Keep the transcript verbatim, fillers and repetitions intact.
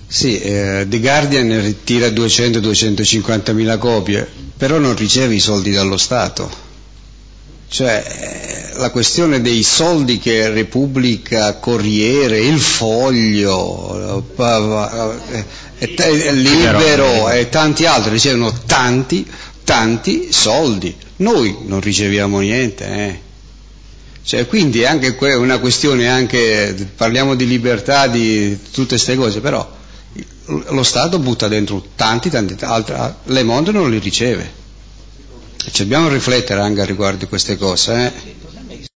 Sì, eh, The Guardian ritira duecento duecentocinquanta mila copie, però non riceve i soldi dallo Stato. Cioè, la questione dei soldi che Repubblica, Corriere, Il Foglio, eh, Libero e tanti altri ricevono tanti, tanti soldi. Noi non riceviamo niente, eh. Cioè, quindi è anche una questione, anche parliamo di libertà, di tutte queste cose, però lo Stato butta dentro tanti, tanti altri, Le Monde non li riceve. Ci dobbiamo riflettere anche a riguardo di queste cose, eh?